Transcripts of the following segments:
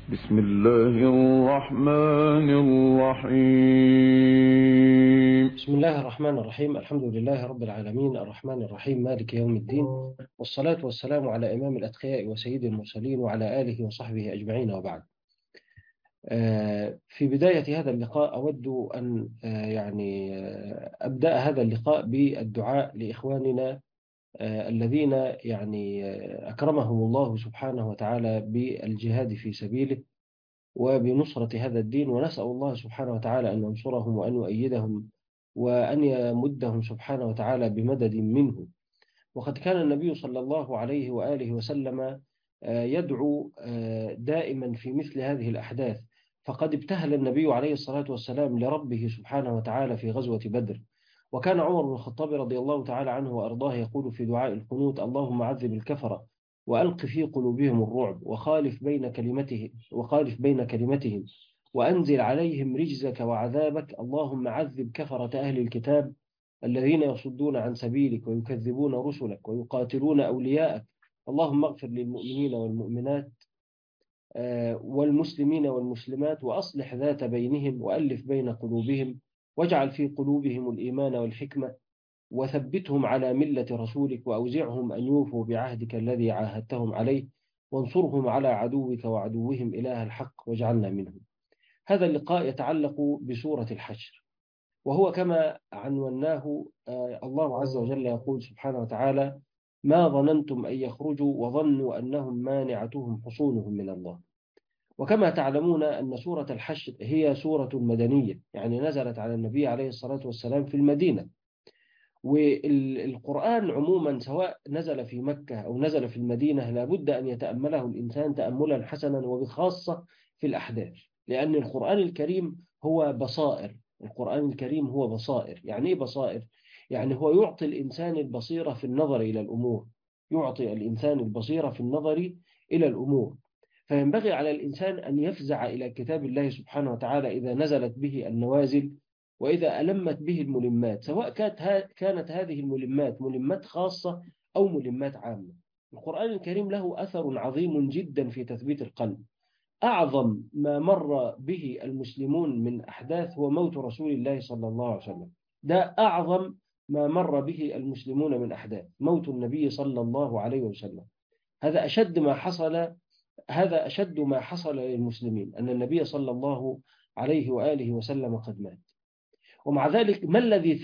بسم الله الرحمن الرحيم. بسم الله الرحمن الرحيم. الحمد لله رب العالمين الرحمن الرحيم مالك يوم الدين، والصلاة والسلام على إمام الأتقياء وسيد المرسلين وعلى آله وصحبه أجمعين، وبعد. في بداية هذا اللقاء أود أن أبدأ هذا اللقاء بالدعاء لإخواننا الذين أكرمهم الله سبحانه وتعالى بالجهاد في سبيله وبنصرة هذا الدين، ونسأل الله سبحانه وتعالى أن ينصرهم وأن يؤيدهم وأن يمدهم سبحانه وتعالى بمدد منه. وقد كان النبي صلى الله عليه وآله وسلم يدعو دائما في مثل هذه الأحداث، فقد ابتهل النبي عليه الصلاة والسلام لربه سبحانه وتعالى في غزوة بدر. وكان عمر بن الخطاب رضي الله تعالى عنه وأرضاه يقول في دعاء القنوت: اللهم عذب الكفرة وألق في قلوبهم الرعب وخالف بين كلمتهم وأنزل عليهم رجزك وعذابك، اللهم عذب كفرة أهل الكتاب الذين يصدون عن سبيلك ويكذبون رسلك ويقاتلون أولياءك، اللهم اغفر للمؤمنين والمؤمنات والمسلمين والمسلمات، وأصلح ذات بينهم وألف بين قلوبهم، واجعل في قلوبهم الإيمان والحكمة، وثبتهم على ملة رسولك، وأوزعهم أن يوفوا بعهدك الذي عاهدتهم عليه، وانصرهم على عدوك وعدوهم إله الحق، واجعلنا منهم. هذا اللقاء يتعلق بسورة الحشر، وهو كما عنوناه. الله عز وجل يقول سبحانه وتعالى: ما ظننتم أن يخرجوا وظنوا أنهم مانعتهم حصونهم من الله. وكما تعلمون أن سورة الحشر هي سورة مدنية، يعني نزلت على النبي عليه الصلاة والسلام في المدينة. والقرآن عموما سواء نزل في مكة أو نزل في المدينة لابد أن يتأمله الإنسان تأملا حسنا، وبخاصة في الأحداث، لأن القرآن الكريم هو بصائر. القرآن الكريم هو بصائر. يعني إيه بصائر؟ يعني هو يعطي الإنسان البصيرة في النظر إلى الأمور، يعطي الإنسان البصيرة في النظر إلى الأمور. فينبغي على الإنسان أن يفزع إلى كتاب الله سبحانه وتعالى إذا نزلت به النوازل، وإذا ألمت به الملمات، سواء كانت هذه الملمات ملمات خاصة أو ملمات عامة. القرآن الكريم له أثر عظيم جدا في تثبيت القلب. أعظم ما مر به المسلمون من أحداث هو موت رسول الله صلى الله عليه وسلم. ده أعظم ما مر به المسلمون من أحداث، موت النبي صلى الله عليه وسلم. هذا أشد ما حصل هذا أشد ما حصل للمسلمين، أن النبي صلى الله عليه وآله وسلم قد مات. ومع ذلك ما الذي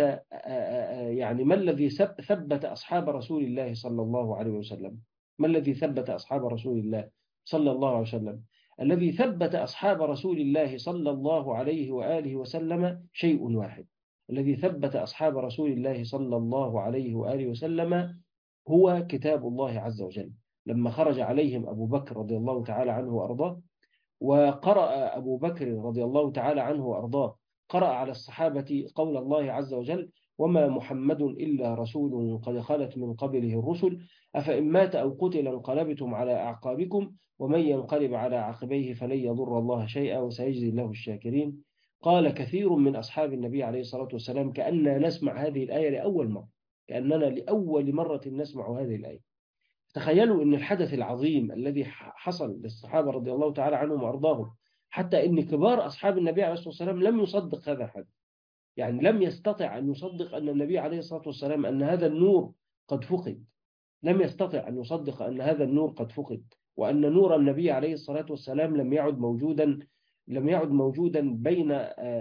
ثبت أصحاب رسول الله صلى الله عليه وسلم؟ ما الذي ثبت أصحاب رسول الله صلى الله عليه وسلم؟ الذي ثبت أصحاب رسول الله صلى الله عليه وآله وسلم شيء واحد. الذي ثبت أصحاب رسول الله صلى الله عليه وآله وسلم هو كتاب الله عز وجل. لما خرج عليهم أبو بكر رضي الله تعالى عنه وأرضاه، وقرأ أبو بكر رضي الله تعالى عنه وأرضاه، قرأ على الصحابة قول الله عز وجل: وما محمد إلا رسول قد خلت من قبله الرسل أفإن مات أو قتل انقلبتم على أعقابكم ومن ينقلب على عقبيه فلن يضر الله شيئا وسيجزي الله الشاكرين. قال كثير من أصحاب النبي عليه الصلاة والسلام: كأننا نسمع هذه الآية لأول مرة، كأننا لأول مرة نسمع هذه الآية. تخيلوا أن الحدث العظيم الذي حصل للصحابة رضي الله تعالى عنهم وأرضاهم، حتى أن كبار أصحاب النبي عليه الصلاة والسلام لم يصدق هذا الحدث. يعني لم يستطع أن يصدق أن النبي عليه الصلاة والسلام أن هذا النور قد فقد. لم يستطع أن يصدق أن هذا النور قد فقد، وأن نور النبي عليه الصلاة والسلام لم يعد موجودا بين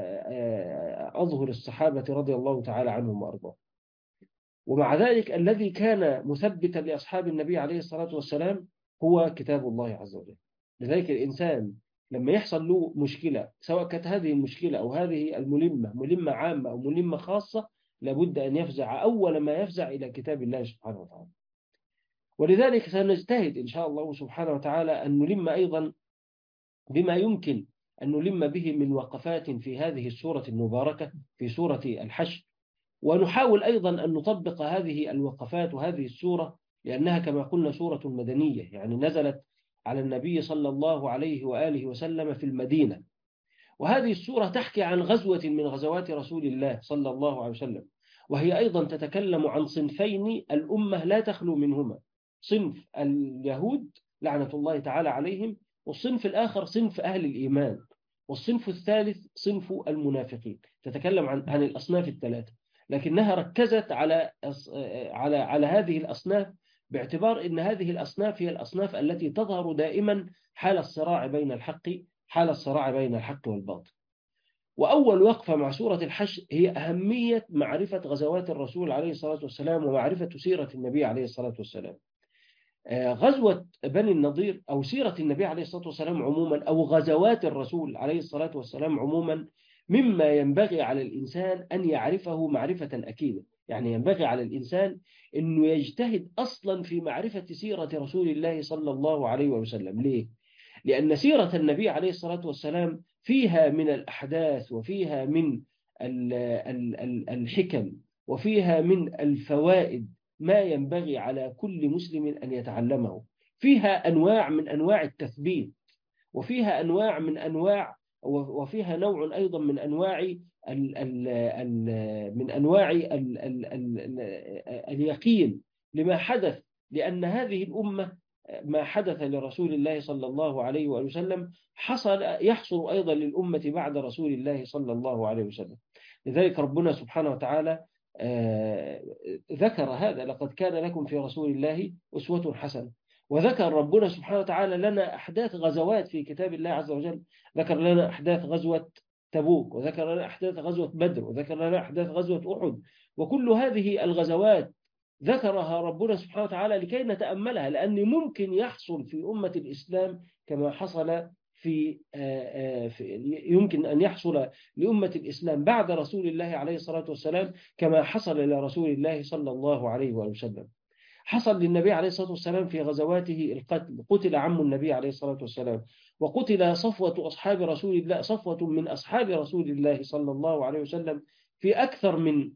أظهر الصحابة رضي الله تعالى عنهم وأرضاهم. ومع ذلك الذي كان مثبتا لأصحاب النبي عليه الصلاة والسلام هو كتاب الله عز وجل. لذلك الإنسان لما يحصل له مشكلة، سواء كانت هذه المشكلة أو هذه الملمة ملمة عامة أو ملمة خاصة، لابد أن يفزع أول ما يفزع إلى كتاب الله سبحانه وتعالى. ولذلك سنجتهد إن شاء الله سبحانه وتعالى أن نلم أيضا بما يمكن أن نلم به من وقفات في هذه السورة المباركة، في سورة الحشر، ونحاول أيضا أن نطبق هذه الوقفات وهذه السورة، لأنها كما قلنا سورة مدنية، يعني نزلت على النبي صلى الله عليه وآله وسلم في المدينة. وهذه السورة تحكي عن غزوة من غزوات رسول الله صلى الله عليه وسلم، وهي أيضا تتكلم عن صنفين الأمة لا تخلو منهما: صنف اليهود لعنة الله تعالى عليهم، والصنف الآخر صنف أهل الإيمان، والصنف الثالث صنف المنافقين. تتكلم عن الأصناف الثلاثة، لكنها ركزت على هذه الأصناف باعتبار أن هذه الأصناف هي الأصناف التي تظهر دائما حال الصراع بين الحق والباطل. وأول وقفة مع سورة الحشر هي أهمية معرفة غزوات الرسول عليه الصلاة والسلام ومعرفة سيرة النبي عليه الصلاة والسلام. غزوة بني النضير أو سيرة النبي عليه الصلاة والسلام عموما، أو غزوات الرسول عليه الصلاة والسلام عموما، مما ينبغي على الإنسان أن يعرفه معرفة أكيدة. يعني ينبغي على الإنسان أنه يجتهد أصلا في معرفة سيرة رسول الله صلى الله عليه وسلم. ليه؟ لأن سيرة النبي عليه الصلاة والسلام فيها من الأحداث، وفيها من الحكم، وفيها من الفوائد ما ينبغي على كل مسلم أن يتعلمه. فيها أنواع من أنواع التثبيت، وفيها أنواع من أنواع، وفيها نوع أيضا من أنواع اليقين لما حدث، لأن هذه الأمة ما حدث لرسول الله صلى الله عليه وسلم يحصل أيضا للأمة بعد رسول الله صلى الله عليه وسلم. لذلك ربنا سبحانه وتعالى ذكر هذا: لقد كان لكم في رسول الله أسوة حسنة. وذكر ربنا سبحانه وتعالى لنا أحداث غزوات في كتاب الله عز وجل. ذكر لنا أحداث غزوة تبوك، وذكر لنا أحداث غزوة بدر، وذكر لنا أحداث غزوة أحد. وكل هذه الغزوات ذكرها ربنا سبحانه وتعالى لكي نتأملها، لأن ممكن يحصل في أمة الإسلام كما حصل يمكن أن يحصل لأمة الإسلام بعد رسول الله عليه الصلاة والسلام كما حصل لرسول الله صلى الله عليه وسلم. حصل للنبي عليه الصلاة والسلام في غزواته القتل، قتل عم النبي عليه الصلاة والسلام، وقتل صفوة من أصحاب رسول الله صلى الله عليه وسلم في أكثر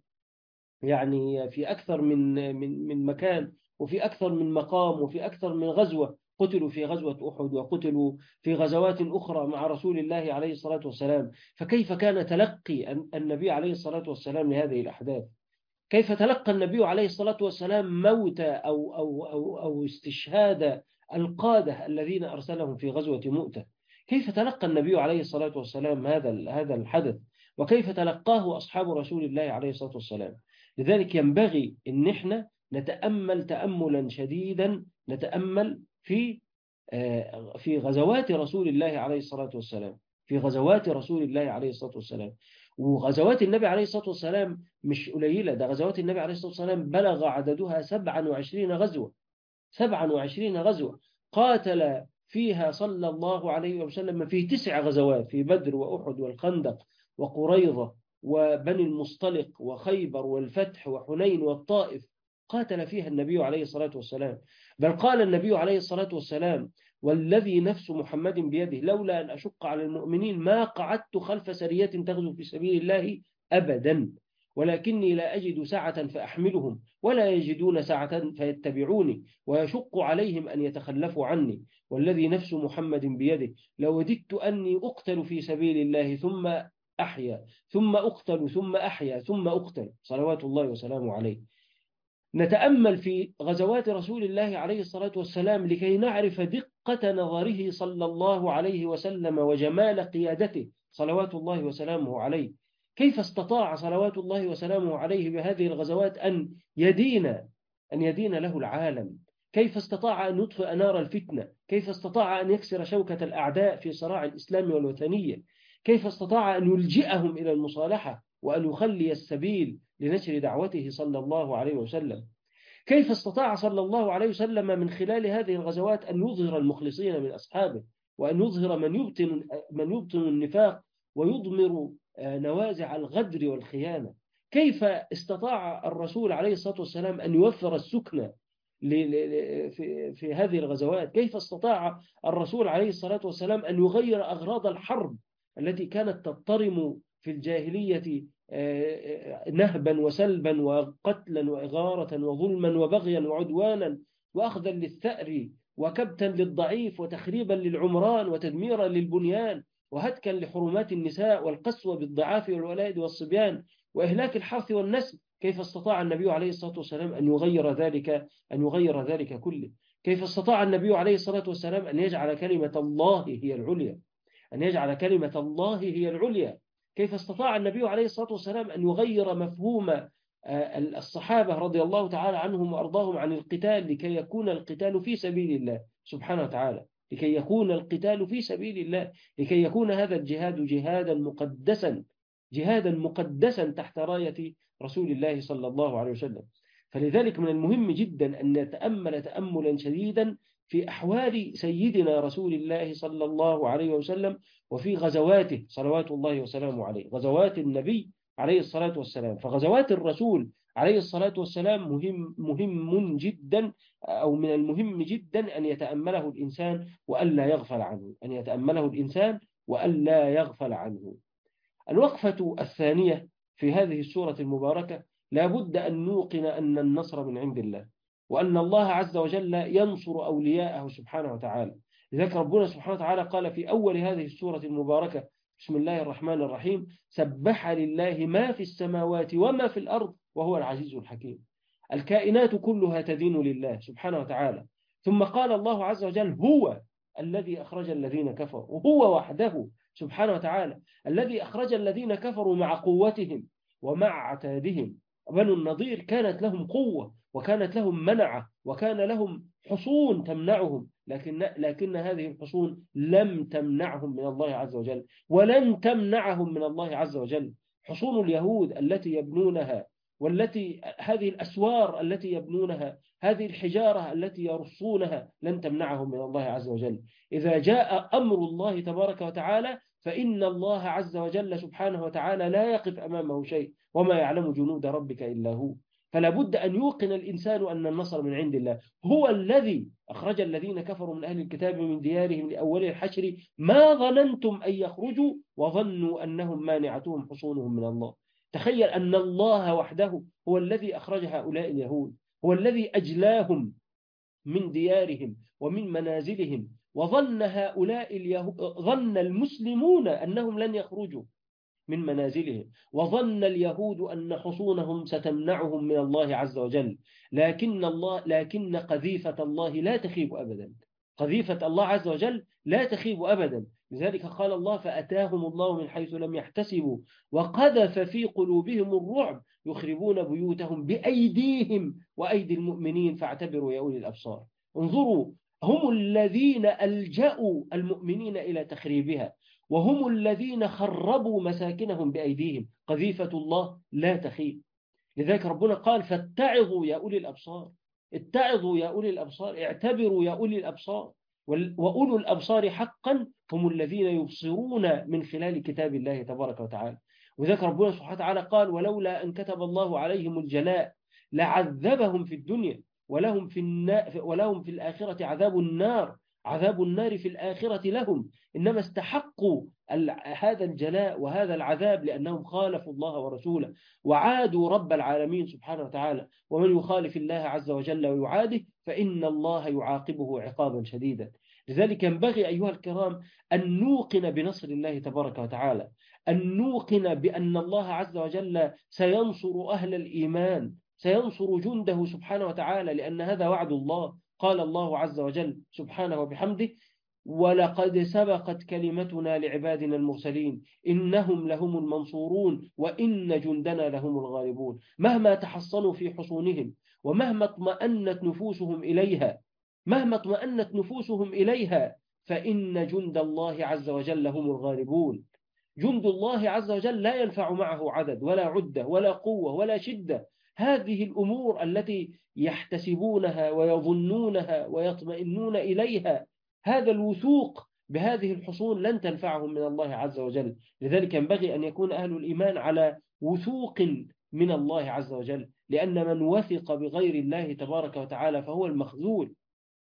من مكان، وفي أكثر من مقام، وفي أكثر من غزوة. قتلوا في غزوة أحد، وقتلوا في غزوات أخرى مع رسول الله عليه الصلاة والسلام. فكيف كان تلقي النبي عليه الصلاة والسلام لهذه الأحداث؟ كيف تلقى النبي عليه الصلاة والسلام موت أو استشهاد القادة الذين أرسلهم في غزوة مؤتة؟ كيف تلقى النبي عليه الصلاة والسلام هذا الحدث؟ وكيف تلقاه أصحاب رسول الله عليه الصلاة والسلام؟ لذلك ينبغي أن احنا نتأمل تأملا شديدا، نتأمل في غزوات رسول الله عليه الصلاة والسلام، وغزوات النبي عليه الصلاة والسلام مش قليلة. ده غزوات النبي عليه الصلاة والسلام بلغ عددها 27 غزوة قاتل فيها صلى الله عليه وسلم في 9 غزوات: في بدر وأحد والخندق وقريظة وبني المصطلق وخيبر والفتح وحنين والطائف. قاتل فيها النبي عليه الصلاة والسلام. بل قال النبي عليه الصلاة والسلام: والذي نفس محمد بيده لولا أن أشق على المؤمنين ما قعدت خلف سرية تغزو في سبيل الله أبدا، ولكني لا أجد سعة فأحملهم ولا يجدون سعة فيتبعوني ويشق عليهم أن يتخلفوا عني، والذي نفس محمد بيده لوددت أني أقتل في سبيل الله ثم أحيا ثم أقتل ثم أحيا ثم أقتل، صلوات الله وسلامه عليه. نتأمل في غزوات رسول الله عليه الصلاة والسلام لكي نعرف دقة نظره صلى الله عليه وسلم وجمال قيادته صلوات الله وسلامه عليه. كيف استطاع صلوات الله وسلامه عليه بهذه الغزوات أن يدين له العالم؟ كيف استطاع أن يطفئ نار الفتنة؟ كيف استطاع أن يكسر شوكة الأعداء في صراع الإسلام والوثنية؟ كيف استطاع أن يلجئهم إلى المصالحة وأن يخلي السبيل لنشر دعوته صلى الله عليه وسلم؟ كيف استطاع صلى الله عليه وسلم من خلال هذه الغزوات أن يظهر المخلصين من أصحابه، وأن يظهر من يبطن النفاق ويضمر نوازع الغدر والخيانة؟ كيف استطاع الرسول عليه الصلاة والسلام أن يوفر السكنة في هذه الغزوات؟ كيف استطاع الرسول عليه الصلاة والسلام أن يغير أغراض الحرب التي كانت تضطرم في الجاهلية نهبا وسلبا وقتلا وإغارة وظلما وبغيا وعدوانا وأخذا للثأر وكبتا للضعيف وتخريبا للعمران وتدميرا للبنيان وهتكا لحرمات النساء والقسوة بالضعاف والولائد والصبيان وإهلاك الحرث والنسل؟ كيف استطاع النبي عليه الصلاة والسلام أن يغير ذلك كله؟ كيف استطاع النبي عليه الصلاة والسلام أن يجعل كلمة الله هي العليا، أن يجعل كلمة الله هي العليا؟ كيف استطاع النبي عليه الصلاة والسلام أن يغير مفهوم الصحابة رضي الله تعالى عنهم وأرضاهم عن القتال لكي يكون القتال في سبيل الله سبحانه وتعالى، لكي يكون القتال في سبيل الله، لكي يكون هذا الجهاد جهادا مقدسا تحت راية رسول الله صلى الله عليه وسلم. فلذلك من المهم جدا أن نتأمل تأملا شديدا في أحوال سيدنا رسول الله صلى الله عليه وسلم وفي غزواته صلوات الله وسلامه عليه، غزوات النبي عليه الصلاة والسلام. فغزوات الرسول عليه الصلاة والسلام مهم جدا، أو من المهم جدا أن يتأمله الإنسان وألا يغفل عنه، أن يتأمله الإنسان وألا يغفل عنه. الوقفة الثانية في هذه السورة المباركة: لا بد أن نوقن أن النصر من عند الله، وأن الله عز وجل ينصر أولياءه سبحانه وتعالى. لذلك ربنا سبحانه وتعالى قال في أول هذه السورة المباركة: بسم الله الرحمن الرحيم: سبح لله ما في السماوات وما في الأرض وهو العزيز الحكيم. الكائنات كلها تدين لله سبحانه وتعالى. ثم قال الله عز وجل: هو الذي أخرج الذين كفروا، وهو وحده سبحانه وتعالى الذي أخرج الذين كفروا مع قوتهم ومع عتادهم. بنو النضير كانت لهم قوة وكانت لهم منعة وكان لهم حصون تمنعهم، لكن هذه الحصون لم تمنعهم من الله عز وجل ولن تمنعهم من الله عز وجل. حصون اليهود التي يبنونها، والتي هذه الأسوار التي يبنونها، هذه الحجارة التي يرصونها، لن تمنعهم من الله عز وجل. إذا جاء أمر الله تبارك وتعالى فإن الله عز وجل سبحانه وتعالى لا يقف أمامه شيء، وما يعلم جنود ربك إلا هو. فلا بد أن يوقن الإنسان أن النصر من عند الله. هو الذي أخرج الذين كفروا من أهل الكتاب من ديارهم لأول الحشر ما ظننتم أن يخرجوا وظنوا أنهم مانعتهم حصونهم من الله. تخيل أن الله وحده هو الذي أخرج هؤلاء اليهود، هو الذي أجلاهم من ديارهم ومن منازلهم، وظن ظن المسلمون أنهم لن يخرجوا من منازلهم، وظن اليهود أن حصونهم ستمنعهم من الله عز وجل. لكن قذيفة الله لا تخيب أبدا، قذيفة الله عز وجل لا تخيب أبدا. لذلك قال الله: فأتاهم الله من حيث لم يحتسبوا وقذف في قلوبهم الرعب يخربون بيوتهم بأيديهم وأيدي المؤمنين فاعتبروا يا أولي الأبصار. انظروا، هم الذين ألجأوا المؤمنين إلى تخريبها، وهم الذين خربوا مساكنهم بأيديهم. قذيفة الله لا تخيب. لذلك ربنا قال: فاتعظوا يا أولي الأبصار، اتعظوا يا أولي الأبصار، اعتبروا يا أولي الأبصار. وأولو الأبصار حقا هم الذين يبصرون من خلال كتاب الله تبارك وتعالى. وذلك ربنا سبحانه وتعالى قال: ولولا أن كتب الله عليهم الجلاء لعذبهم في الدنيا ولهم في الآخرة عذاب النار، عذاب النار في الآخرة لهم. إنما استحقوا هذا الجلاء وهذا العذاب لأنهم خالفوا الله ورسوله وعادوا رب العالمين سبحانه وتعالى. ومن يخالف الله عز وجل ويعاده فإن الله يعاقبه عقابا شديدا. لذلك ينبغي أيها الكرام أن نوقن بنصر الله تبارك وتعالى، أن نوقن بأن الله عز وجل سينصر أهل الإيمان، سينصر جنده سبحانه وتعالى، لأن هذا وعد الله. قال الله عز وجل سبحانه وبحمده: ولقد سبقت كلمتنا لعبادنا المرسلين إنهم لهم المنصورون وإن جندنا لهم الغالبون. مهما تحصنوا في حصونهم ومهما اطمأنت نفوسهم إليها فإن جند الله عز وجل هم الغالبون. جند الله عز وجل لا ينفع معه عدد ولا عدة ولا قوة ولا شدة. هذه الأمور التي يحتسبونها ويظنونها ويطمئنون إليها، هذا الوثوق بهذه الحصون لن تنفعهم من الله عز وجل. لذلك ينبغي أن يكون أهل الإيمان على وثوق من الله عز وجل، لأن من وثق بغير الله تبارك وتعالى فهو المخذول.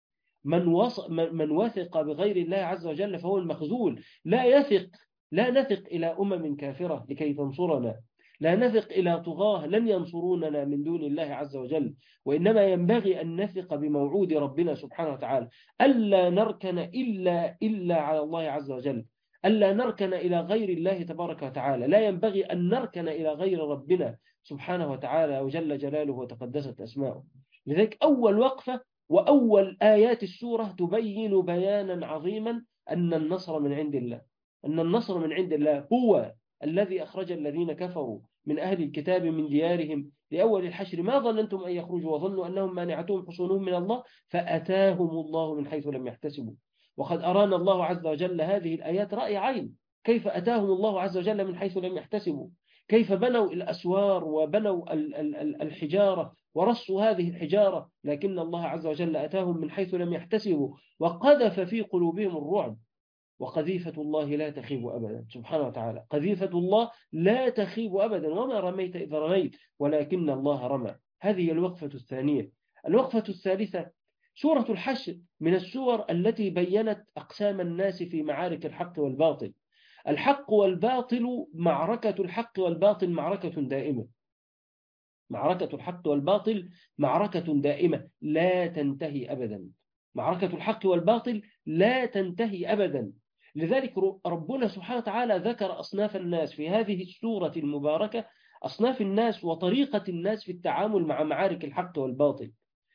من وثق بغير الله عز وجل فهو المخذول. لا نثق إلى أمم كافرة لكي تنصرنا، لا نثق إلى طغاة لن ينصروننا من دون الله عز وجل، وإنما ينبغي أن نثق بموعود ربنا سبحانه وتعالى ألا نركن إلا على الله عز وجل، ألا نركن إلى غير الله تبارك وتعالى. لا ينبغي أن نركن إلى غير ربنا سبحانه وتعالى وجل جلاله وتقدست أسماؤه. لذلك أول وقفة وأول آيات السورة تبين بيانا عظيما أن النصر من عند الله، أن النصر من عند الله. هو الذي أخرج الذين كفروا من أهل الكتاب من ديارهم لأول الحشر ما ظننتم أن يخرجوا وظنوا أنهم مانعتهم حصونهم من الله فأتاهم الله من حيث لم يحتسبوا. وقد أرانا الله عز وجل هذه الآيات رأي عين، كيف أتاهم الله عز وجل من حيث لم يحتسبوا، كيف بنوا الأسوار وبنوا الحجارة ورصوا هذه الحجارة، لكن الله عز وجل أتاهم من حيث لم يحتسبوا وقذف في قلوبهم الرعب. وقذيفة الله لا تخيب أبدا، سبحانه وتعالى، قذيفة الله لا تخيب أبدا، وما رميت إذ رميت ولكن الله رمى. هذه الوقفة الثانية. الوقفة الثالثة، سورة الحشر من السور التي بيّنت أقسام الناس في معارك الحق والباطل. الحق والباطل، معركة الحق والباطل معركة دائمة، معركة الحق والباطل معركة دائمة لا تنتهي أبدا، معركة الحق والباطل لا تنتهي أبدا. لذلك ربنا سبحانه وتعالى ذكر أصناف الناس في هذه السورة المباركة، أصناف الناس وطريقة الناس في التعامل مع معارك الحق والباطل.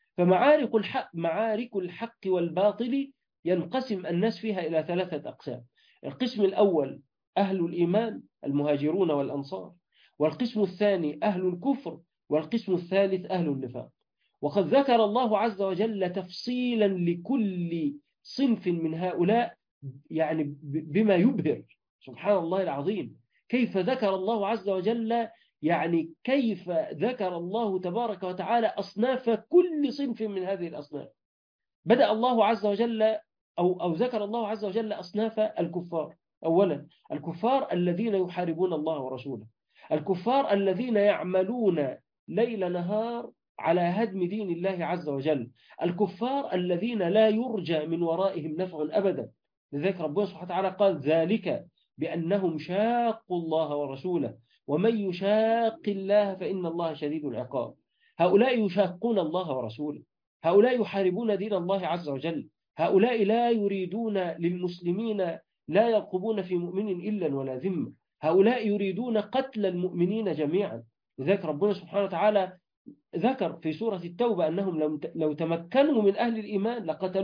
معارك الحق والباطل ينقسم الناس فيها إلى ثلاثة أقسام. القسم الأول أهل الإيمان المهاجرون والأنصار، والقسم الثاني أهل الكفر، والقسم الثالث أهل النفاق. وقد ذكر الله عز وجل تفصيلا لكل صنف من هؤلاء، يعني بما يبهر، سبحان الله العظيم. كيف ذكر الله عز وجل، يعني كيف ذكر الله تبارك وتعالى أصناف كل صنف من هذه الأصناف. بدأ الله عز وجل أو ذكر الله عز وجل أصناف الكفار. أولا الكفار الذين يحاربون الله ورسوله، الكفار الذين يعملون ليل نهار على هدم دين الله عز وجل، الكفار الذين لا يرجى من ورائهم نفع أبدا. لذلك ربنا سبحانه وتعالى قال ذلك بأنهم شاقوا الله ورسوله ومن يشاق الله فإن الله شديد العقاب. هؤلاء يشاقون الله ورسوله، هؤلاء يحاربون دين الله عز وجل، هؤلاء لا يريدون للمسلمين، لا يرقبون في مؤمن إلا ولا ذمة، هؤلاء يريدون قتل المؤمنين جميعا. لذلك ربنا سبحانه وتعالى ذكر في سورة التوبة أنهم لو تمكنوا من أهل الإيمان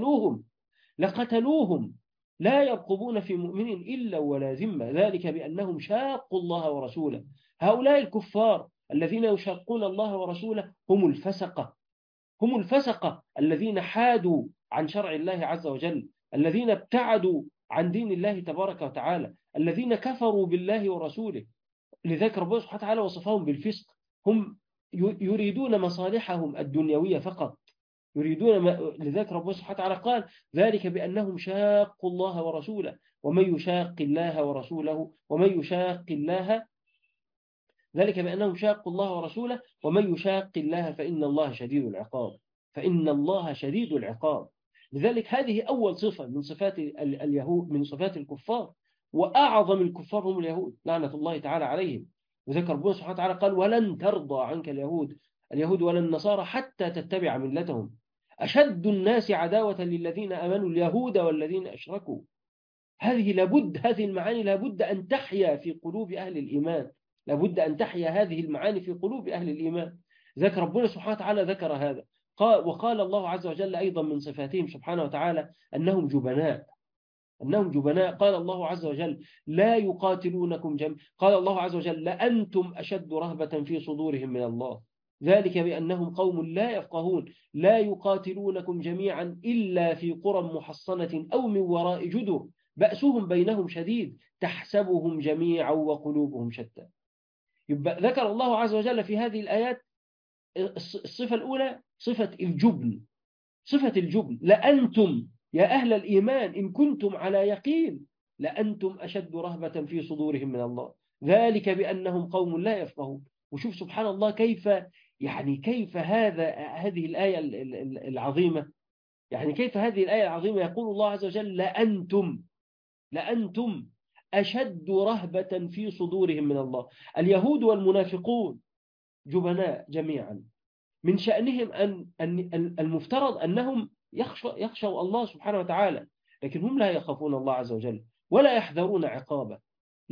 لقتلوهم لا يرقبون في مؤمن إلا ولا ذمة، ذلك بأنهم شاقوا الله ورسوله. هؤلاء الكفار الذين يشاقون الله ورسوله هم الفسقة الذين حادوا عن شرع الله عز وجل، الذين ابتعدوا عن دين الله تبارك وتعالى، الذين كفروا بالله ورسوله. لذلك ربنا سبحانه وتعالى وصفهم بالفسق. هم يريدون مصالحهم الدنيوية فقط، لذلك ربنا سبحانه وتعالى قال ذلك بأنهم شاقوا الله ورسوله ومن يشاق الله ورسوله ومن يشاق الله، ذلك بأنهم شاقوا الله ورسوله ومن يشاق الله فإن الله شديد العقاب، فإن الله شديد العقاب. لذلك هذه أول صفة من صفات اليهود، من صفات الكفار، وأعظم الكفار هم اليهود لعنة الله تعالى عليهم. وذكر ربنا سبحانه وتعالى قال ولن ترضى عنك اليهود ولا النصارى حتى تتبع ملتهم، أشد الناس عداوة للذين آمنوا اليهود والذين أشركوا. هذه المعاني لابد أن تحيا في قلوب أهل الإيمان، لابد أن تحيا هذه المعاني في قلوب أهل الإيمان. ذكر ربنا سبحانه وتعالى ذكر هذا، وقال الله عز وجل أيضا من صفاتهم سبحانه وتعالى أنهم جبناء. قال الله عز وجل لا يقاتلونكم قال الله عز وجل لأنتم أشد رهبة في صدورهم من الله، ذلك بأنهم قوم لا يفقهون، لا يقاتلونكم جميعا إلا في قرى محصنة أو من وراء جدر بأسهم بينهم شديد تحسبهم جميعا وقلوبهم شتى. يبقى ذكر الله عز وجل في هذه الآيات الصفة الأولى صفة الجبن. لأنتم يا أهل الإيمان إن كنتم على يقين لأنتم أشد رهبة في صدورهم من الله، ذلك بأنهم قوم لا يفقهون. وشوف سبحان الله كيف هذه الآية العظيمة، يعني كيف هذه الآية العظيمة يقول الله عز وجل لأنتم أشد رهبة في صدورهم من الله. اليهود والمنافقون جبناء جميعا، من شأنهم أن المفترض أنهم يخشوا الله سبحانه وتعالى، لكن هم لا يخافون الله عز وجل ولا يحذرون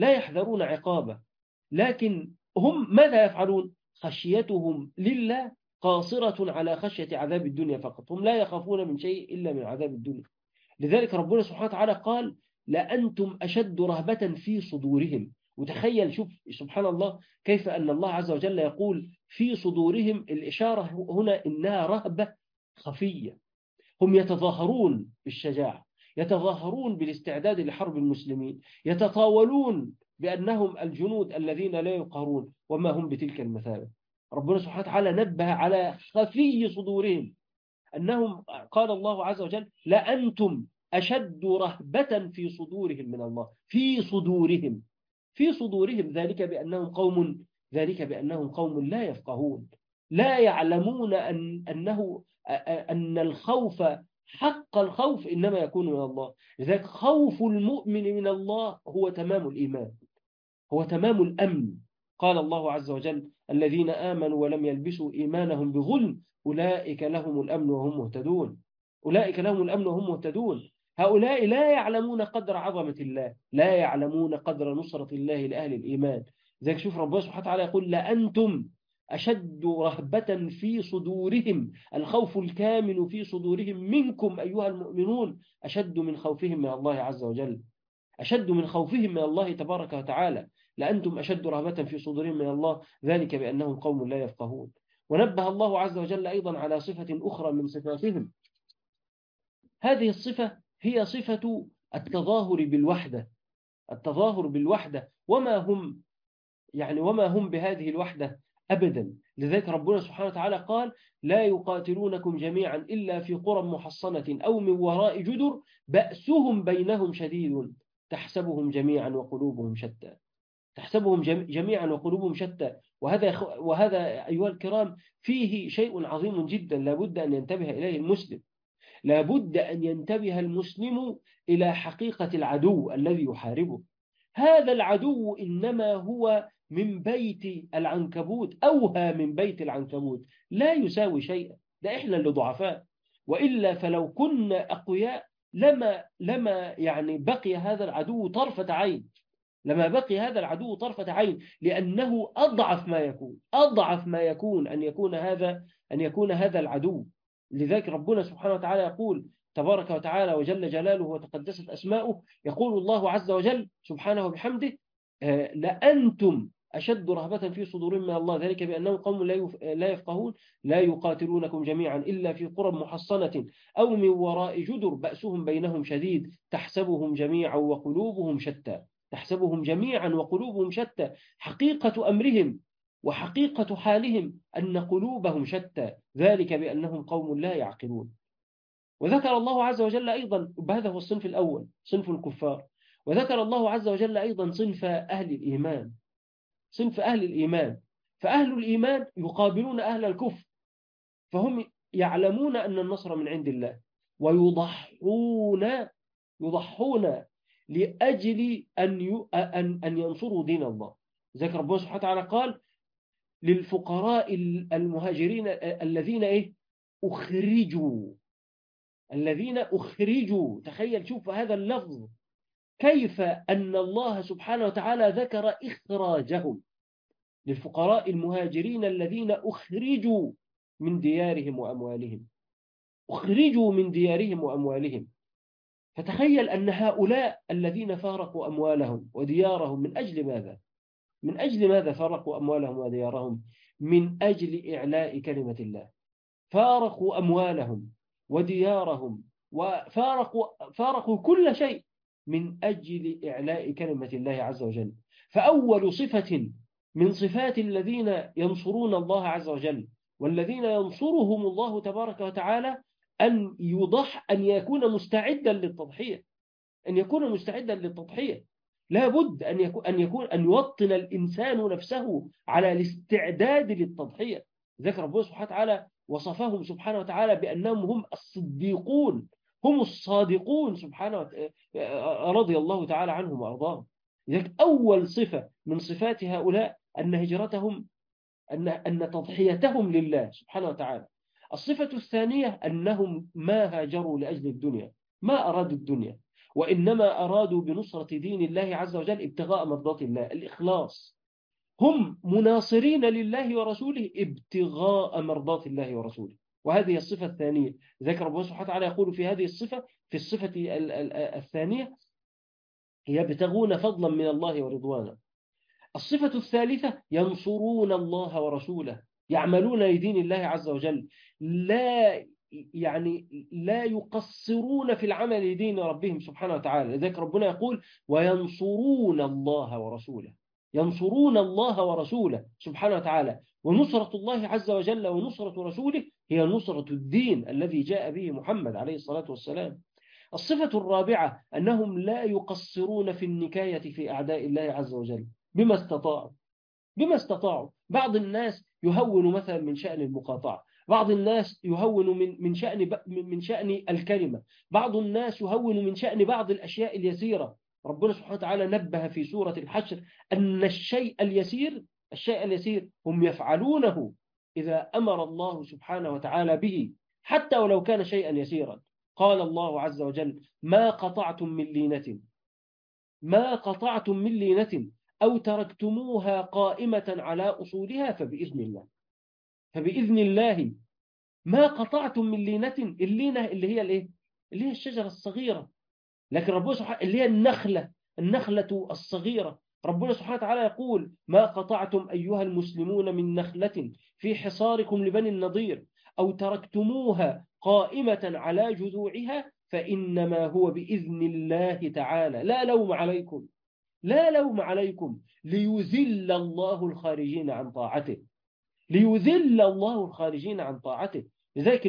عقابه، لكن هم ماذا يفعلون؟ خشيتهم لله قاصرة على خشية عذاب الدنيا فقط، هم لا يخافون من شيء إلا من عذاب الدنيا. لذلك ربنا سبحانه وتعالى قال لأنتم أشد رهبة في صدورهم. وتخيل، شوف سبحان الله كيف أن الله عز وجل يقول في صدورهم، الإشارة هنا إنها رهبة خفية. هم يتظاهرون بالشجاعة، يتظاهرون بالاستعداد لحرب المسلمين، يتطاولون بأنهم الجنود الذين لا يقهرون، وما هم بتلك المثابة. ربنا سبحانه وتعالى نبه على خفي صدورهم أنهم، قال الله عز وجل لأنتم أشد رهبة في صدورهم من الله. في صدورهم، في صدورهم، ذلك بأنهم قوم لا يفقهون، لا يعلمون أن الخوف حق الخوف إنما يكون من الله. لذلك خوف المؤمن من الله هو تمام الإيمان، هو تمام الأمن. قال الله عز وجل الذين آمنوا ولم يلبسوا إيمانهم بظلم أولئك لهم الأمن وهم مهتدون. أولئك لهم الأمن وهم مهتدون. هؤلاء لا يعلمون قدر عظمة الله، لا يعلمون قدر نصرة الله لأهل الإيمان. ذلك شوف ربنا سبحانه وتعالى يقول لأنتم أشد رهبة في صدورهم، الخوف الكامن في صدورهم منكم أيها المؤمنون أشد من خوفهم من الله عز وجل، أشد من خوفهم من الله تبارك وتعالى. لأنتم أشد رهبة في صدورهم من الله ذلك بأنهم قوم لا يفقهون. ونبه الله عز وجل أيضا على صفة أخرى من صفاتهم. هذه الصفة هي صفة التظاهر بالوحدة، التظاهر بالوحدة، وما هم بهذه الوحدة أبدا. لذلك ربنا سبحانه وتعالى قال لا يقاتلونكم جميعا إلا في قرى محصنة أو من وراء جدر بأسهم بينهم شديد تحسبهم جميعا وقلوبهم شتى. تحسبهم جميعا وقلوبهم شتى. وهذا أيها الكرام فيه شيء عظيم جدا لابد أن ينتبه إليه المسلم. لابد أن ينتبه المسلم إلى حقيقة العدو الذي يحاربه. هذا العدو إنما هو من بيت العنكبوت، أوهى من بيت العنكبوت، لا يساوي شيئا. ده إحنا اللي ضعفاء، وإلا فلو كنا أقوياء لما يعني بقي هذا العدو طرفة عين، لما بقي هذا العدو طرفة عين، لأنه أضعف ما يكون أن يكون هذا العدو. لذلك ربنا سبحانه وتعالى يقول تبارك وتعالى وجل جلاله وتقدست أسماؤه، يقول الله عز وجل سبحانه وبحمده لأنتم أشد رهبة في صدورهم من الله ذلك بأنهم قوم لا يفقهون لا يقاتلونكم جميعا إلا في قرى محصنة أو من وراء جدر بأسهم بينهم شديد تحسبهم جميعا وقلوبهم شتى. تحسبهم جميعا وقلوبهم شتى، حقيقة أمرهم وحقيقة حالهم أن قلوبهم شتى، ذلك بأنهم قوم لا يعقلون. وذكر الله عز وجل أيضا، هذا هو الصنف الأول صنف الكفار، وذكر الله عز وجل أيضا صنف أهل الإيمان، صنف أهل الإيمان. فأهل الإيمان يقابلون أهل الكفر، فهم يعلمون أن النصر من عند الله، ويضحون لأجل أن ينصروا دين الله. ذكر ربنا سبحانه وتعالى قال للفقراء المهاجرين الذين أخرجوا. تخيل، شوف هذا اللفظ، كيف أن الله سبحانه وتعالى ذكر إخراجهم للفقراء المهاجرين الذين أخرجوا من ديارهم وأموالهم. فتخيل أن هؤلاء الذين فارقوا أموالهم وديارهم من أجل ماذا؟ من أجل ماذا فارقوا أموالهم وديارهم؟ من أجل إعلاء كلمة الله. فارقوا أموالهم وديارهم وفارقوا كل شيء من أجل إعلاء كلمة الله عز وجل. فأول صفة من صفات الذين ينصرون الله عز وجل والذين ينصرهم الله تبارك وتعالى أن يكون مستعدا للتضحية. لا بد أن يوطن الإنسان نفسه على الاستعداد للتضحية. ذكر ربنا سبحانه وتعالى وصفهم سبحانه وتعالى بأنهم هم الصديقون، هم الصادقون سبحانه رضي الله تعالى عنهم وأرضاهم. لذلك أول صفة من صفات هؤلاء أن هجرتهم أن تضحيتهم لله سبحانه وتعالى. الصفة الثانية أنهم ما هاجروا لأجل الدنيا، ما أرادوا الدنيا، وإنما أرادوا بنصرة دين الله عز وجل ابتغاء مرضات الله، الإخلاص. هم مناصرين لله ورسوله ابتغاء مرضات الله ورسوله. وهذه الصفة الثانية، ذكر الله سبحانه وتعالى يقول في هذه الصفة، في الصفة الثانية: يبتغون فضلا من الله ورضوانا. الصفة الثالثة: ينصرون الله ورسوله، يعملون لدين الله عز وجل، لا يقصرون في العمل لدين ربهم سبحانه وتعالى. لذلك ربنا يقول: وينصرون الله ورسوله، ينصرون الله ورسوله سبحانه وتعالى. ونصرة الله عز وجل ونصرة رسوله هي نصرة الدين الذي جاء به محمد عليه الصلاة والسلام. الصفة الرابعة: أنهم لا يقصرون في النكاية في أعداء الله عز وجل بما استطاعوا، بما استطاعوا. بعض الناس يهون مثلا من شأن المقاطعة، بعض الناس يهون من شأن الكلمة، بعض الناس يهون من شأن بعض الأشياء اليسيرة. ربنا سبحانه وتعالى نبه في سورة الحشر أن الشيء اليسير هم يفعلونه إذا أمر الله سبحانه وتعالى به، حتى ولو كان شيئا يسيرا. قال الله عز وجل: ما قطعتم من لينة أو تركتموها قائمة على أصولها فبإذن الله. ما قطعتم من لينة، اللينة اللي هي الايه؟ اللي هي الشجرة الصغيرة، لكن ربنا سبحانه اللي هي النخلة الصغيرة. ربنا سبحانه وتعالى يقول: ما قطعتم أيها المسلمون من نخلة في حصاركم لبني النضير أو تركتموها قائمة على جذوعها فإنما هو بإذن الله تعالى، لا لوم عليكم، لا لوم عليكم، ليذل الله الخارجين عن طاعته، ليذل الله الخارجين عن طاعته. لذلك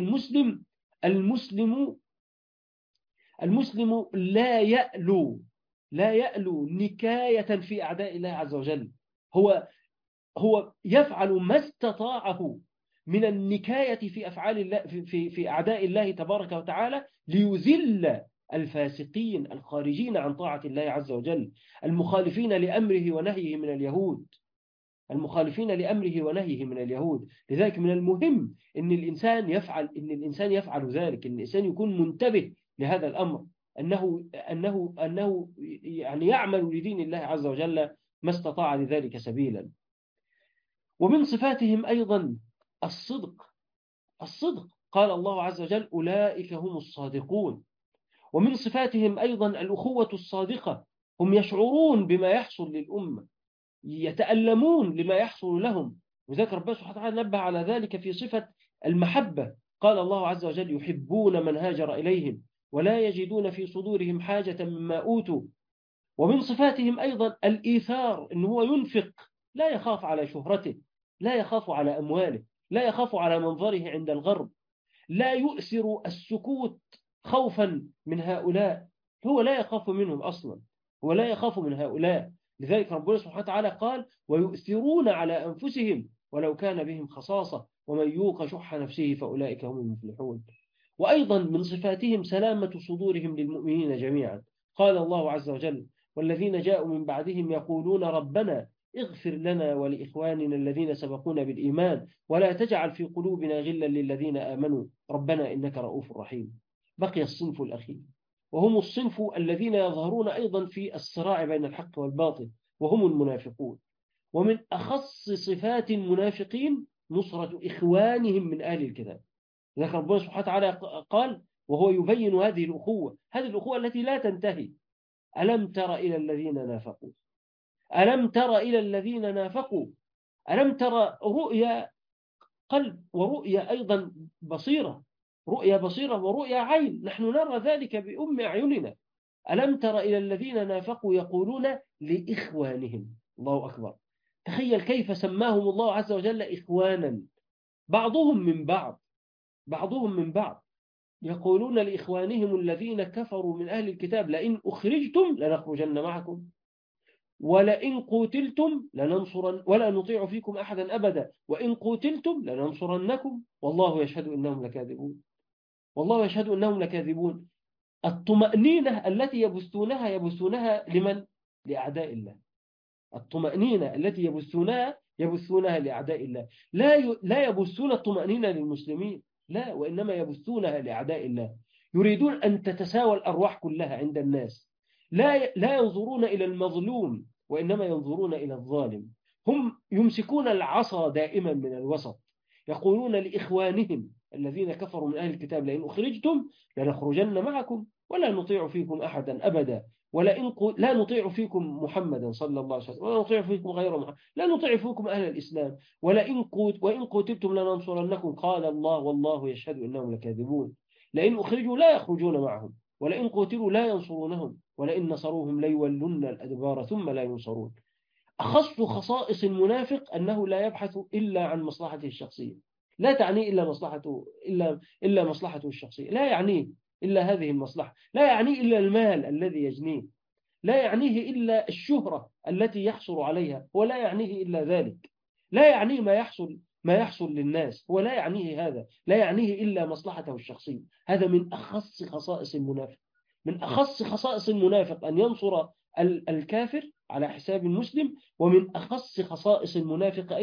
المسلم لا يألو نكاية في أعداء الله عز وجل. هو يفعل ما استطاعه من النكاية في أفعال الله في أعداء الله تبارك وتعالى، ليذل الفاسقين الخارجين عن طاعة الله عز وجل، المخالفين لأمره ونهيه من اليهود، المخالفين لأمره ونهيه من اليهود. لذلك من المهم أن الإنسان يفعل ذلك، أن الإنسان يكون منتبه لهذا الأمر، أنه يعني يعمل لدين الله عز وجل ما استطاع لذلك سبيلا. ومن صفاتهم أيضا الصدق، قال الله عز وجل: أولئك هم الصادقون. ومن صفاتهم أيضا الأخوة الصادقة، هم يشعرون بما يحصل للأمة، يتألمون لما يحصل لهم. وذكر ربنا سبحانه وتعالى نبه على ذلك في صفة المحبة، قال الله عز وجل: يحبون من هاجر إليهم ولا يجدون في صدورهم حاجة مما أوتوا. ومن صفاتهم أيضا الإيثار، إن هو ينفق، لا يخاف على شهرته، لا يخاف على أمواله، لا يخاف على منظره عند الغرب، لا يؤثر السكوت خوفا من هؤلاء، هو لا يخاف منهم أصلا، هو لا يخاف من هؤلاء. لذلك ربنا سبحانه وتعالى قال: ويؤثرون على أنفسهم ولو كان بهم خصاصة ومن يوق شح نفسه فأولئك هم المفلحون. وأيضا من صفاتهم سلامة صدورهم للمؤمنين جميعا، قال الله عز وجل: والذين جاءوا من بعدهم يقولون ربنا اغفر لنا ولإخواننا الذين سبقونا بالإيمان ولا تجعل في قلوبنا غلا للذين آمنوا ربنا إنك رؤوف رحيم. بقي الصنف الأخير، وهم الصنف الذين يظهرون أيضا في الصراع بين الحق والباطل، وهم المنافقون. ومن أخص صفات المنافقين نصرة إخوانهم من أهل الكتاب. ذكر ربنا سبحانه وتعالى قال وهو يبين هذه الأخوة التي لا تنتهي: ألم تر إلى الذين نافقوا، ألم تر إلى الذين نافقوا، ألم تر رؤيا قلب ورؤيا أيضا بصيرة، رؤيا بصيرة ورؤيا عين، نحن نرى ذلك بأم أعيننا. ألم تر إلى الذين نافقوا يقولون لإخوانهم، الله أكبر، تخيل كيف سماهم الله عز وجل إخوانا، بعضهم من بعض، يقولون لإخوانهم الذين كفروا من أهل الكتاب لئن أخرجتم لنخرجن معكم ولئن قتلتم لننصرن ولا نطيع فيكم أحدا أبدا وإن قتلتم لننصرنكم والله يشهد إنهم لكاذبون. الطمأنينة التي يبثونها لمن؟ لأعداء الله. الطمأنينة التي يبثونها لأعداء الله. لا يبثون الطمأنينة للمسلمين، لا، وإنما يبثونها لأعداء الله. يريدون أن تتساوى الأرواح كلها عند الناس، لا ينظرون إلى المظلوم وإنما ينظرون إلى الظالم، هم يمسكون العصا دائما من الوسط، يقولون لإخوانهم الذين كفروا من أهل الكتاب لئن أخرجتم لنخرجن معكم ولا نطيع فيكم أحدا أبدا، لا نطيع فيكم محمدا صلى الله عليه وسلم ولا نطيع فيكم غير محمد، لا نطيع فيكم أهل الإسلام، وإن قتلتم لننصرنكم قال الله والله يشهد إنهم لكاذبون. لئن أخرجوا لا يخرجون معهم، ولئن قتلوا لا ينصرونهم، ولئن نصروهم ليولن الأدبار ثم لا ينصرون. أخص خصائص المنافق أنه لا يبحث إلا عن مصلحته الشخصية، لا تعنيه إلا مصلحته الشخصية، لا يعنيه إلا هذه المصلحة، لا يعنيه إلا المال الذي يجنيه، لا يعنيه إلا الشهرة التي يحصل عليها، ولا يعنيه إلا ذلك، لا يعنيه ما يحصل للناس، هو لا يعنيه هذا، لا يعنيه إلا مصلحته الشخصية. هذا من أخص خصائص المنافق، من أخص خصائص المنافق أن ينصر الكافر على حساب المسلم، ومن أخص خصائص المنافق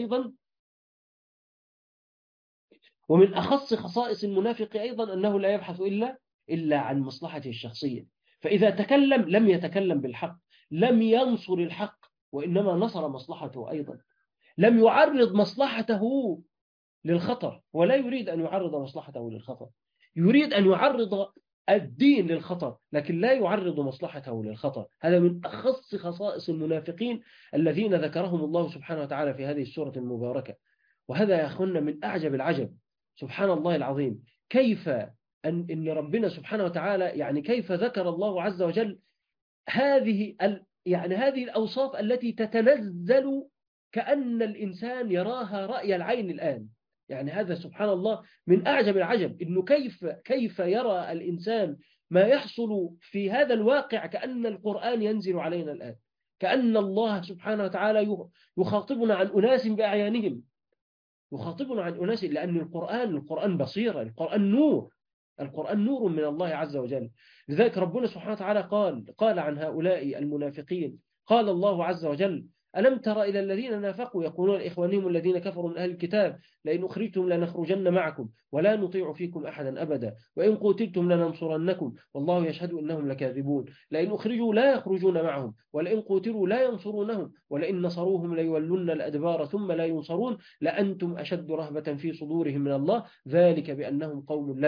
أيضا أنه لا يبحث إلا عن مصلحته الشخصية. فإذا تكلم لم يتكلم بالحق، لم ينصر الحق، وإنما نصر مصلحته أيضا، لم يعرض مصلحته للخطر، ولا يريد أن يعرض مصلحته للخطر، يريد أن يعرض الدين للخطر لكن لا يعرض مصلحته للخطر. هذا من أخص خصائص المنافقين الذين ذكرهم الله سبحانه وتعالى في هذه السورة المباركة. وهذا يا أخونا من أعجب العجب، سبحان الله العظيم، كيف إن ربنا سبحانه وتعالى يعني كيف ذكر الله عز وجل هذه الأوصاف التي تتنزل كأن الإنسان يراها رأي العين الآن. يعني هذا سبحان الله من أعجب العجب، إنه كيف يرى الإنسان ما يحصل في هذا الواقع كأن القرآن ينزل علينا الآن، كأن الله سبحانه وتعالى يخاطبنا عن أناس بأعيانهم، يخاطبنا عن أناس، لأن القرآن بصيرة، القرآن نور من الله عز وجل. لذلك ربنا سبحانه وتعالى قال عن هؤلاء المنافقين، قال الله عز وجل: ألم تر إلى الذين نافقوا يقولون لإخوانهم الذين كفروا من أهل الكتاب لئن أخرجتم لنخرجن معكم ولا نطيع فيكم أحدا أبدا وإن قتلتم لننصرنكم والله يشهد إنهم لكاذبون. لئن أخرجوا لا يخرجون معهم ولئن قتلوا لا ينصرونهم ولئن نصروهم ليولن الأدبار ثم لا ينصرون لأنتم أشد رهبة في صدورهم من الله ذلك بأنهم قوم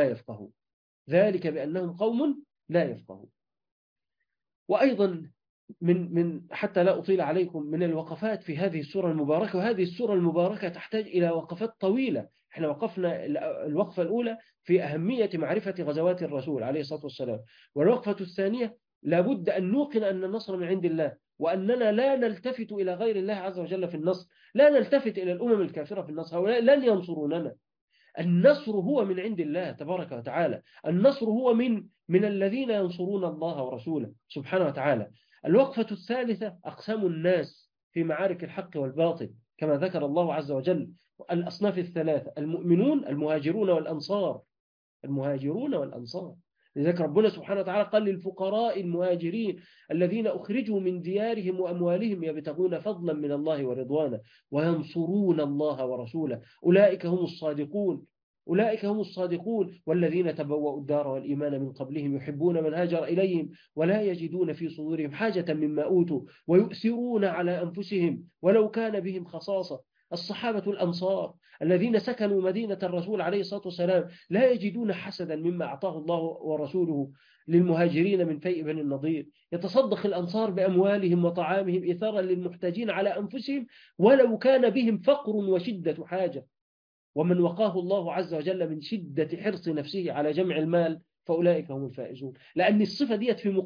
لا يفقهون. وأيضا من حتى لا أطيل عليكم من الوقفات في هذه السورة المباركة، وهذه السورة المباركة تحتاج إلى وقفات طويلة. احنا وقفنا الوقفة الأولى في أهمية معرفة غزوات الرسول عليه الصلاة والسلام، والوقفة الثانية لابد أن نوقن أن النصر من عند الله، وأننا لا نلتفت إلى غير الله عز وجل في النصر، لا نلتفت إلى الأمم الكافرة في النصر، هؤلاء لن ينصروننا. النصر هو من عند الله تبارك وتعالى، النصر هو من الذين ينصرون الله ورسوله سبحانه وتعالى. الوقفة الثالثة أقسام الناس في معارك الحق والباطل، كما ذكر الله عز وجل الأصناف الثلاثة: المؤمنون، المهاجرون والأنصار. لذلك ربنا سبحانه وتعالى قال للفقراء المهاجرين الذين أخرجوا من ديارهم وأموالهم يبتغون فضلا من الله ورضوانا وينصرون الله ورسوله أولئك هم الصادقون والذين تبوأوا الدار والإيمان من قبلهم يحبون من هاجر إليهم ولا يجدون في صدورهم حاجة مما أوتوا ويؤثرون على أنفسهم ولو كان بهم خصاصة. الصحابة الأنصار الذين سكنوا مدينة الرسول عليه الصلاة والسلام لا يجدون حسدا مما أعطاه الله ورسوله للمهاجرين من فيء بني النضير. يتصدق الأنصار بأموالهم وطعامهم إثارا للمحتاجين على أنفسهم ولو كان بهم فقر وشدة حاجة. ومن وقاه الله عز وجل من شدة حرص نفسه على جمع المال فأولئك هم الفائزون. لأن الصفة ديت في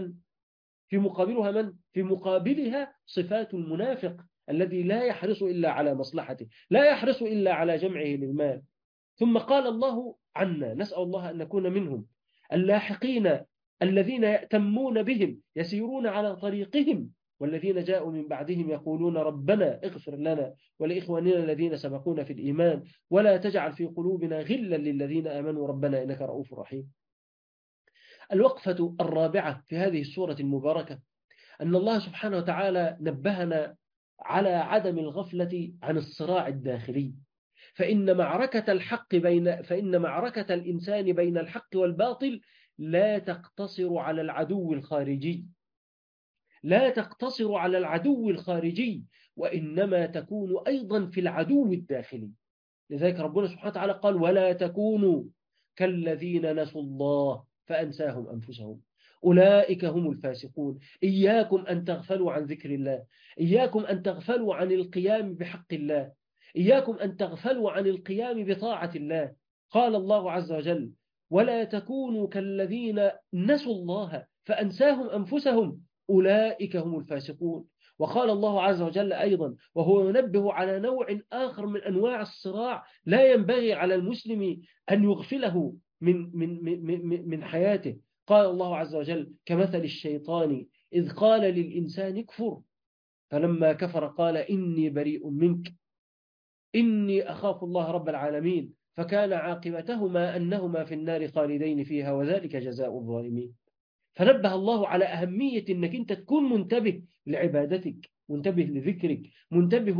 مقابلها صفات المنافق الذي لا يحرص إلا على مصلحته، لا يحرص إلا على جمعه للمال. ثم قال الله عنا، نسأل الله أن نكون منهم، اللاحقين الذين يأتمون بهم يسيرون على طريقهم والذين جاءوا من بعدهم يقولون ربنا اغفر لنا ولإخواننا الذين سبقونا في الإيمان ولا تجعل في قلوبنا غلا للذين آمنوا ربنا إنك رؤوف رحيم. الوقفة الرابعة في هذه السورة المباركة أن الله سبحانه وتعالى نبهنا على عدم الغفلة عن الصراع الداخلي، فإن معركة الإنسان بين الحق والباطل لا تقتصر على العدو الخارجي، لا تقتصر على العدو الخارجي، وإنما تكون أيضا في العدو الداخلي. لذلك ربنا سبحانه وتعالى قال: ولا تكونوا كالذين نسوا الله فأنساهم أنفسهم أولئك هم الفاسقون. إياكم أن تغفلوا عن ذكر الله، إياكم أن تغفلوا عن القيام بحق الله، إياكم أن تغفلوا عن القيام بطاعة الله. قال الله عز وجل: ولا تكونوا كالذين نسوا الله فأنساهم أنفسهم أولئك هم الفاسقون. وقال الله عز وجل أيضا وهو ينبه على نوع آخر من أنواع الصراع لا ينبغي على المسلم أن يغفله من حياته. قال الله عز وجل: كمثل الشيطان إذ قال للإنسان اكفر فلما كفر قال إني بريء منك إني أخاف الله رب العالمين فكان عاقبتهما أنهما في النار خالدين فيها وذلك جزاء الظالمين. فنبه الله على أهمية أنك أنت تكون منتبه لعبادتك، منتبه لذكرك، منتبه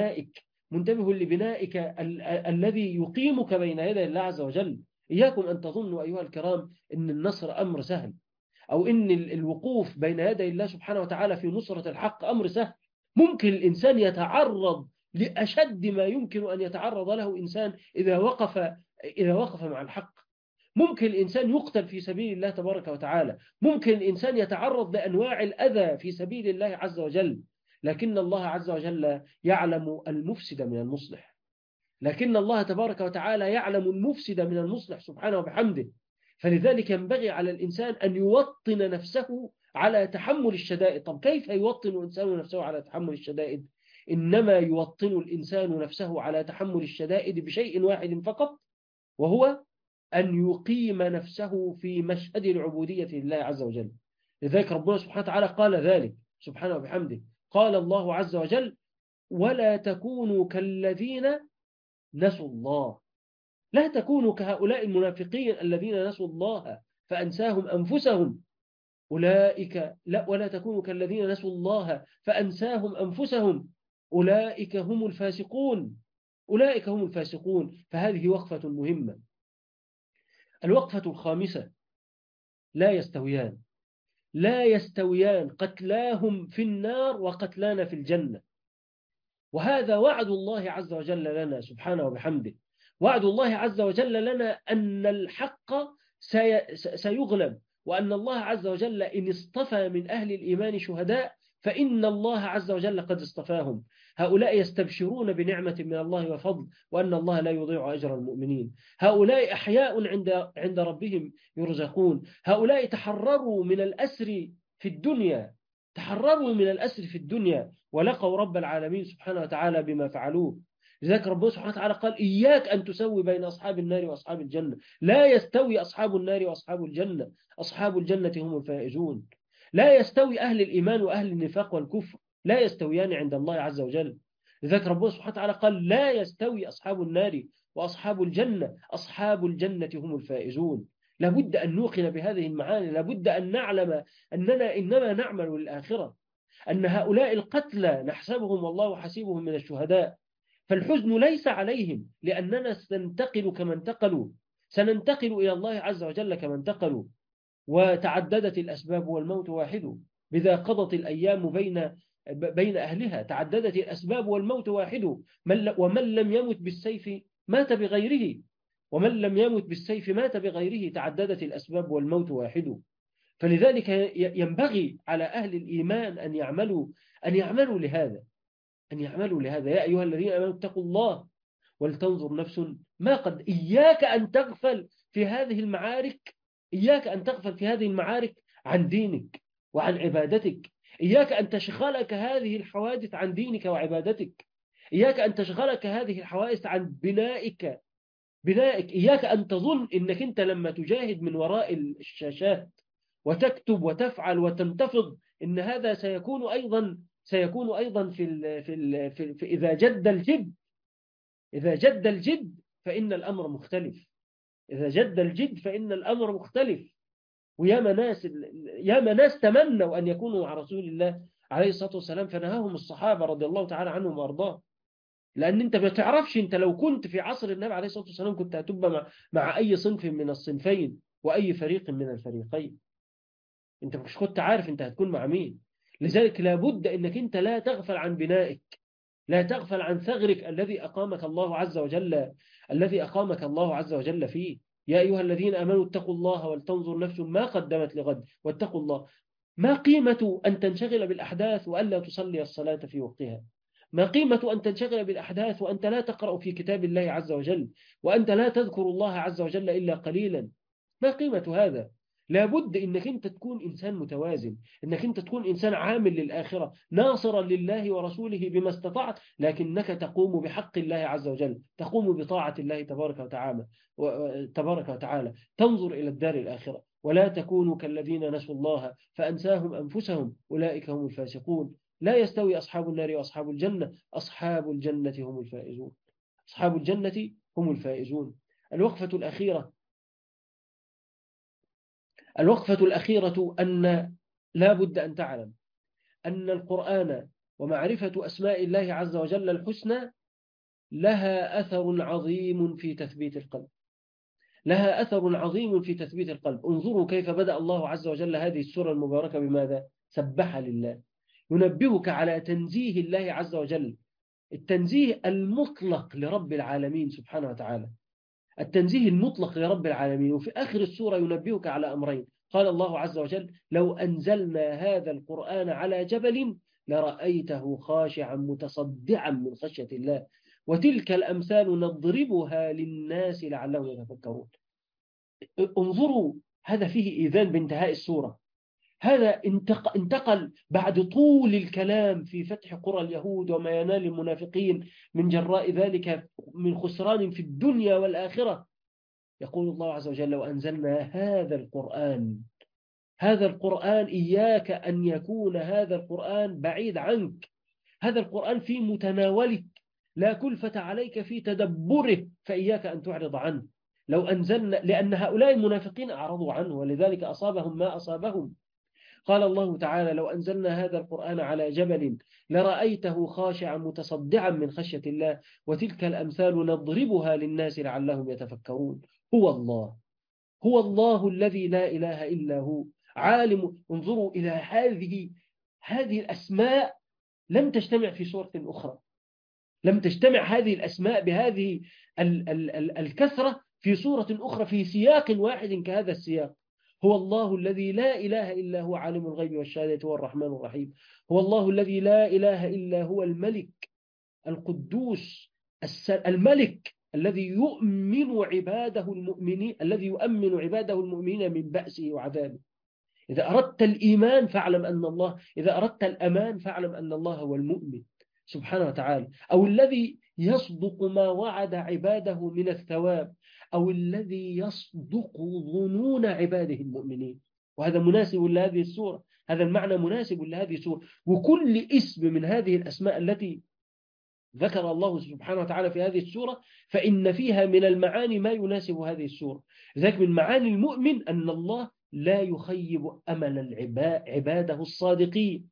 لبنائك الذي يقيمك بين يدي الله عز وجل. إياكم أن تظنوا أيها الكرام أن النصر أمر سهل، أو أن الوقوف بين يدي الله سبحانه وتعالى في نصرة الحق أمر سهل. ممكن الإنسان يتعرض لأشد ما يمكن أن يتعرض له إنسان إذا وقف مع الحق. ممكن الإنسان يقتل في سبيل الله تبارك وتعالى، ممكن الإنسان يتعرض لأنواع الأذى في سبيل الله عز وجل، لكن الله عز وجل يعلم المفسد من المصلح، لكن الله تبارك وتعالى يعلم المفسد من المصلح سبحانه وبحمده. فلذلك ينبغي على الإنسان أن يوطن نفسه على تحمل الشدائد. طب كيف يوطن الإنسان نفسه على تحمل الشدائد؟ إنما يوطن الإنسان نفسه على تحمل الشدائد بشيء واحد فقط، وهو أن يقيم نفسه في مشهد العبودية لله عز وجل. لذلك ربنا سبحانه وتعالى قال ذلك سبحانه وبحمده. قال الله عز وجل: ولا تكونوا كالذين نسوا الله. لا تكونوا كهؤلاء المنافقين الذين نسوا الله فأنساهم أنفسهم أولئك لا ولا تكونوا كالذين نسوا الله فأنساهم أنفسهم أولئك هم الفاسقون. أولئك هم الفاسقون. فهذه وقفة مهمة. الوقفة الخامسة: لا يستويان قتلاهم في النار وقتلانا في الجنة. وهذا وعد الله عز وجل لنا سبحانه وبحمده. وعد الله عز وجل لنا أن الحق سيغلب، وأن الله عز وجل إن اصطفى من أهل الإيمان شهداء فإن الله عز وجل قد اصطفاهم. هؤلاء يستبشرون بنعمة من الله وفضل، وأن الله لا يضيع أجر المؤمنين. هؤلاء أحياء عند ربهم يرزقون. هؤلاء تحرروا من الأسر في الدنيا ولقوا رب العالمين سبحانه وتعالى بما فعلوه. لذلك ربنا سبحانه وتعالى قال: إياك أن تسوي بين أصحاب النار وأصحاب الجنة. لا يستوي أصحاب النار وأصحاب الجنة، أصحاب الجنة هم الفائزون. لا يستوي أهل الإيمان وأهل النفاق والكفر، لا يستويان عند الله عز وجل. لذلك ربنا سبحانه وتعالى قال: لا يستوي أصحاب النار وأصحاب الجنة، أصحاب الجنة هم الفائزون. لابد أن نوقن بهذه المعاني، لابد أن نعلم أننا إنما نعمل للآخرة، أن هؤلاء القتلى نحسبهم والله حسيبهم من الشهداء. فالحزن ليس عليهم، لأننا سننتقل كما انتقلوا، سننتقل إلى الله عز وجل كما انتقلوا. وتعددت الأسباب والموت واحد، بذا قضت الأيام بين أهلها. تعددت الأسباب والموت واحد، ومن لم يمت بالسيف مات بغيره، تعددت الأسباب والموت واحد. فلذلك ينبغي على أهل الإيمان أن يعملوا لهذا. يا أيها الذين آمنوا اتقوا الله ولتنظر نفس ما قد. إياك أن تغفل في هذه المعارك عن دينك وعن عبادتك. إياك أن تشغلك هذه الحوادث عن دينك وعبادتك. إياك أن تشغلك هذه الحوادث عن بنائك. إياك أن تظن إنك أنت لما تجاهد من وراء الشاشات وتكتب وتفعل وتنتفض إن هذا سيكون أيضا في إذا جد الجد فإن الأمر مختلف. وياما ناس تمنوا أن يكونوا مع رسول الله عليه الصلاة والسلام فنهاهم الصحابة رضي الله تعالى عنهم وأرضاهم. لأن أنت ما تعرفش، أنت لو كنت في عصر النبي عليه الصلاة والسلام كنت هتبقى مع أي صنف من الصنفين وأي فريق من الفريقين. أنت مش كنت عارف أنت هتكون مع مين. لذلك لابد أنك أنت لا تغفل عن بنائك، لا تغفل عن ثغرك الذي أقامك الله عز وجل، الذي أقامك الله عز وجل فيه. يا أيها الذين آمنوا اتقوا الله ولتنظر نفس ما قدمت لغد واتقوا الله. ما قيمة أن تنشغل بالأحداث وألا تصلي الصلاة في وقتها؟ ما قيمة أن تنشغل بالأحداث وأنت لا تقرأ في كتاب الله عز وجل، وأنت لا تذكر الله عز وجل إلا قليلا؟ ما قيمة هذا؟ لابد إنك أنت تكون إنسان متوازن، إنك أنت تكون إنسان عامل للآخرة، ناصرا لله ورسوله بما استطعت، لكنك تقوم بحق الله عز وجل، تقوم بطاعة الله تبارك وتعالى، تنظر إلى الدار الآخرة. ولا تكونوا كالذين نسوا الله فأنساهم أنفسهم أولئك هم الفاسقون. لا يستوي أصحاب النار وأصحاب الجنة، أصحاب الجنة هم الفائزون. أصحاب الجنة هم الفائزون. الوقفة الأخيرة أن لا بد أن تعلم أن القرآن ومعرفة أسماء الله عز وجل الحسنى لها أثر عظيم في تثبيت القلب، لها أثر عظيم في تثبيت القلب. انظروا كيف بدأ الله عز وجل هذه السورة المباركة بماذا؟ سبح لله، ينبهك على تنزيه الله عز وجل، التنزيه المطلق لرب العالمين سبحانه وتعالى، التنزيه المطلق لرب العالمين. وفي آخر السورة ينبهك على أمرين. قال الله عز وجل: لو أنزلنا هذا القرآن على جبل لرأيته خاشعا متصدعا من خشية الله وتلك الأمثال نضربها للناس لعلهم يتفكرون. انظروا، هذا فيه إيذان بانتهاء السورة. هذا انتقل بعد طول الكلام في فتح قرى اليهود وما ينال المنافقين من جراء ذلك من خسران في الدنيا والآخرة. يقول الله عز وجل: لو أنزلنا هذا القرآن إياك أن يكون هذا القرآن بعيد عنك، هذا القرآن في متناولك، لا كلفة عليك في تدبره، فإياك أن تعرض عنه. لو أنزلنا، لأن هؤلاء المنافقين أعرضوا عنه ولذلك أصابهم ما أصابهم. قال الله تعالى: لو أنزلنا هذا القرآن على جبل لرأيته خاشعا متصدعا من خشية الله وتلك الأمثال نضربها للناس لعلهم يتفكرون. هو الله الذي لا إله إلا هو عالم. انظروا إلى هذه الأسماء، لم تجتمع في سورة أخرى، لم تجتمع هذه الأسماء بهذه الكثرة في سورة أخرى في سياق واحد كهذا السياق. هو الله الذي لا إله إلا هو عالم الغيب والشهادة هو الرحمن الرحيم. هو الله الذي لا إله إلا هو الملك القدوس الملك الذي يؤمن عباده المؤمنين من بأسه وعذابه. إذا أردت الإيمان فاعلم أن الله، إذا أردت الأمان فاعلم أن الله هو المؤمن سبحانه وتعالى، أو الذي يصدق ما وعد عباده من الثواب، أو الذي يصدق ظنون عباده المؤمنين. وهذا مناسب لهذه السورة، هذا المعنى مناسب لهذه السورة. وكل اسم من هذه الأسماء التي ذكر الله سبحانه وتعالى في هذه السورة فإن فيها من المعاني ما يناسب هذه السورة. لذلك من معاني المؤمن أن الله لا يخيب أمل عباده الصادقين،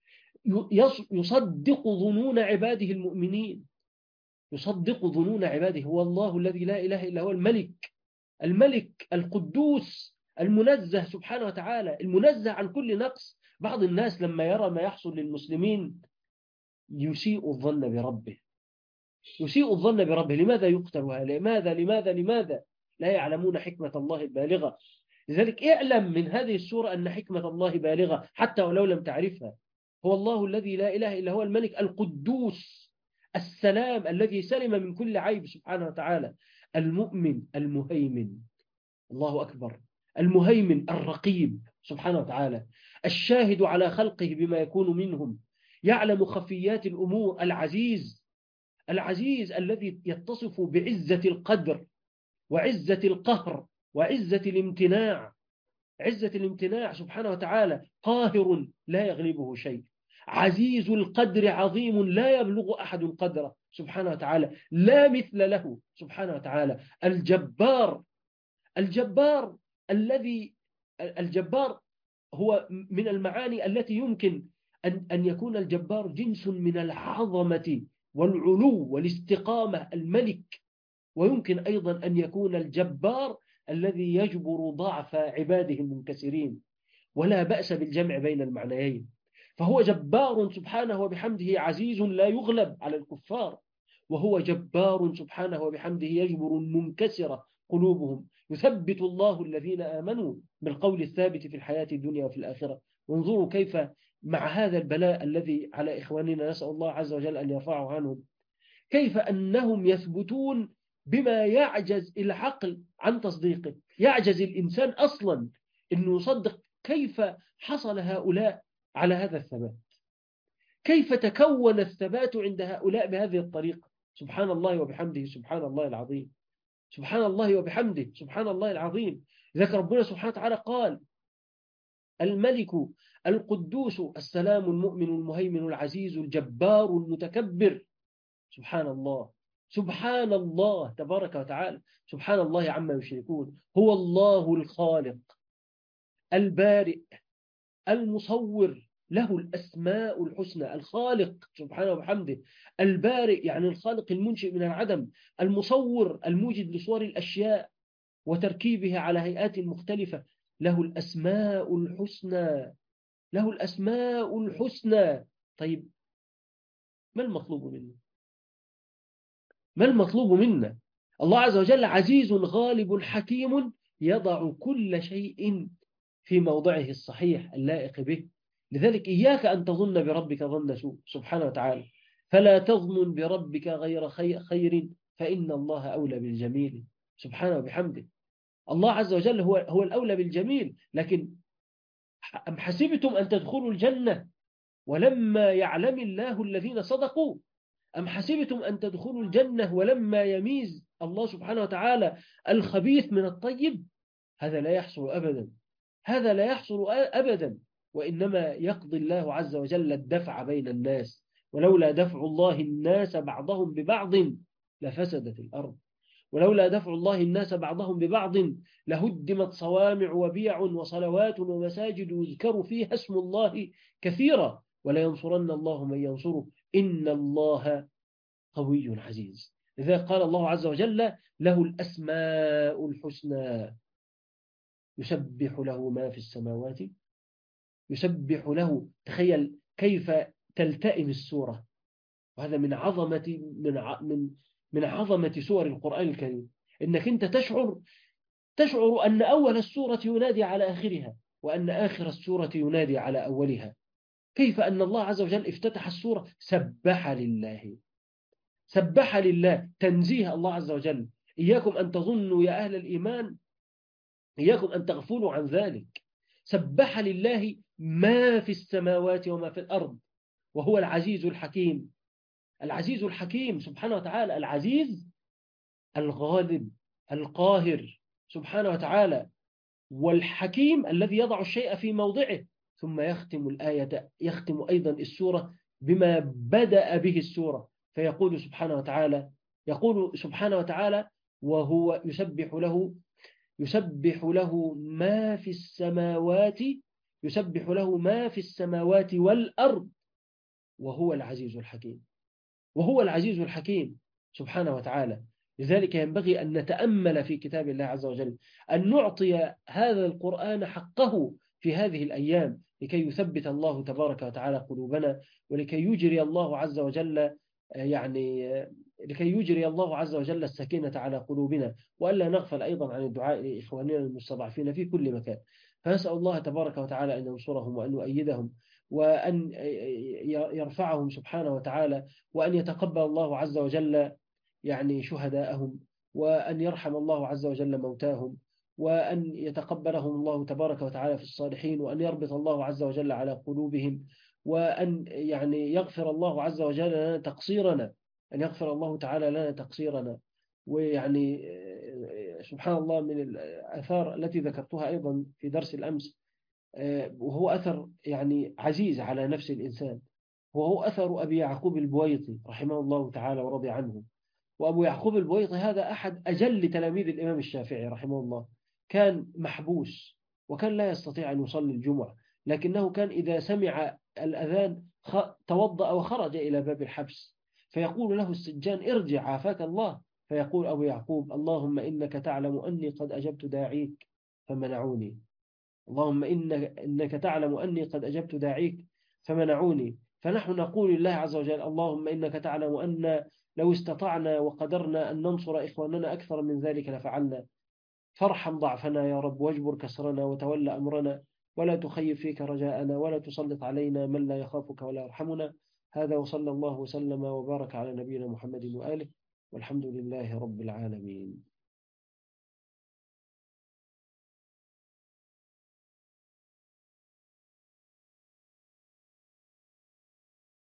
يصدق ظنون عباده المؤمنين، يصدق ظنون عباده. هو الله الذي لا إله إلا هو الملك القدوس المنزه سبحانه وتعالى، المنزه عن كل نقص. بعض الناس لما يرى ما يحصل للمسلمين يسيء الظن بربه. لماذا يقتل هؤلاء؟ لماذا لا يعلمون حكمة الله البالغة؟ لذلك اعلم من هذه السورة أن حكمة الله بالغة حتى ولو لم تعرفها. هو الله الذي لا إله إلا هو الملك القدوس السلام الذي سلم من كل عيب سبحانه وتعالى، المؤمن المهيمن، الله أكبر، المهيمن الرقيب سبحانه وتعالى، الشاهد على خلقه بما يكون منهم، يعلم خفيات الأمور، العزيز الذي يتصف بعزة القدر وعزة القهر وعزة الامتناع، عزة الامتناع سبحانه وتعالى، قاهر لا يغلبه شيء، عزيز القدر عظيم لا يبلغ أحد قدره سبحانه وتعالى، لا مثل له سبحانه وتعالى، الجبار الجبار هو من المعاني التي يمكن أن يكون الجبار جنس من العظمة والعلو والاستقامة، الملك. ويمكن أيضا أن يكون الجبار الذي يجبر ضعف عباده المنكسرين، ولا بأس بالجمع بين المعنيين. فهو جبار سبحانه وبحمده عزيز لا يغلب على الكفار، وهو جبار سبحانه وبحمده يجبر المنكسرة قلوبهم، يثبت الله الذين آمنوا بالقول الثابت في الحياة الدنيا وفي الآخرة. وانظروا كيف مع هذا البلاء الذي على إخواننا، نسأل الله عز وجل أن يرفعه عنهم، كيف أنهم يثبتون بما يعجز العقل عن تصديقه، يعجز الإنسان أصلا أنه يصدق كيف حصل هؤلاء على هذا الثبات، كيف تكون الثبات عند هؤلاء بهذه الطريقة. سبحان الله وبحمده سبحان الله العظيم، سبحان الله وبحمده سبحان الله العظيم. ذكر ربنا سبحانه وتعالى قال: الملك القدوس السلام المؤمن المهيمن العزيز الجبار المتكبر. سبحان الله، سبحان الله تبارك وتعالى، سبحان الله عما يشركون. هو الله الخالق البارئ المصور، له الأسماء الحسنى. الخالق سبحانه وبحمده، البارئ يعني الخالق المنشئ من العدم، المصور الموجد لصور الأشياء وتركيبها على هيئات مختلفة، له الأسماء الحسنى، له الأسماء الحسنى. طيب ما المطلوب منا؟ ما المطلوب منا؟ الله عز وجل عزيز غالب حكيم يضع كل شيء في موضعه الصحيح اللائق به. لذلك إياك أن تظن بربك ظن سوء سبحانه وتعالى، فلا تظن بربك غير خير فإن الله أولى بالجميل سبحانه وبحمده. الله عز وجل هو الأولى بالجميل. لكن أم حسبتم أن تدخلوا الجنة ولما يعلم الله الذين صدقوا؟ أم حسبتم أن تدخلوا الجنة ولما يميز الله سبحانه وتعالى الخبيث من الطيب؟ هذا لا يحصل أبدا، هذا لا يحصل أبدا. وإنما يقضي الله عز وجل الدفع بين الناس، ولولا دفع الله الناس بعضهم ببعض لفسدت الأرض، ولولا دفع الله الناس بعضهم ببعض لهدمت صوامع وبيع وصلوات ومساجد يذكر فيها اسم الله كثيرا ولينصرن الله من ينصره إن الله قوي عزيز. لذلك قال الله عز وجل: له الأسماء الحسنى يسبح له ما في السماوات، يسبح له. تخيل كيف تلتئم السورة، وهذا من عظمة من عظمة سور القرآن الكريم، إنك أنت تشعر أن أول السورة ينادي على آخرها، وأن آخر السورة ينادي على أولها. كيف أن الله عز وجل افتتح السورة سبح لله، سبح لله، تنزيه الله عز وجل. إياكم أن تظنوا يا أهل الإيمان، إياكم أن تغفلوا عن ذلك. سبح لله ما في السماوات وما في الأرض وهو العزيز الحكيم. العزيز الحكيم سبحانه وتعالى، العزيز الغالب القاهر سبحانه وتعالى، والحكيم الذي يضع الشيء في موضعه. ثم يختم الآية، يختم أيضا السورة بما بدأ به السورة، فيقول سبحانه وتعالى، يقول سبحانه وتعالى: وهو يسبح له ما في السماوات، يسبح له ما في السماوات والأرض وهو العزيز الحكيم، وهو العزيز الحكيم سبحانه وتعالى. لذلك ينبغي أن نتأمل في كتاب الله عز وجل، أن نعطي هذا القرآن حقه في هذه الأيام، لكي يثبت الله تبارك وتعالى قلوبنا، ولكي يجري الله عز وجل لكي يجري الله عز وجل السكينة على قلوبنا، وألا نغفل أيضا عن الدعاء لإخواننا المستضعفين في كل مكان. فنسأل الله تبارك وتعالى أن ينصرهم وأن يؤيدهم وأن يرفعهم سبحانه وتعالى، وأن يتقبل الله عز وجل شهداءهم، وأن يرحم الله عز وجل موتاهم، وأن يتقبلهم الله تبارك وتعالى في الصالحين، وأن يربط الله عز وجل على قلوبهم، وأن يغفر الله عز وجل لنا تقصيرنا، أن يغفر الله تعالى لنا تقصيرنا. سبحان الله، من الآثار التي ذكرتها أيضا في درس الأمس، وهو أثر عزيز على نفس الإنسان، وهو أثر أبي يعقوب البويطي رحمه الله تعالى ورضي عنه. وأبو يعقوب البويطي هذا أحد أجل تلاميذ الإمام الشافعي رحمه الله، كان محبوس وكان لا يستطيع أن يصلي الجمعة، لكنه كان إذا سمع الأذان توضأ وخرج إلى باب الحبس، فيقول له السجان: ارجع عافاك الله. فيقول أبو يعقوب: اللهم إنك تعلم أني قد أجبت داعيك فمنعوني، اللهم إنك تعلم أني قد أجبت داعيك فمنعوني. فنحن نقول لله عز وجل: اللهم إنك تعلم أن لو استطعنا وقدرنا أن ننصر إخواننا أكثر من ذلك لفعلنا، فارحم ضعفنا يا رب، واجبر كسرنا، وتولى أمرنا، ولا تخيب فيك رجاءنا، ولا تسلط علينا من لا يخافك ولا يرحمنا. هذا، وصلى الله وسلم وبارك على نبينا محمد وآله، والحمد لله رب العالمين.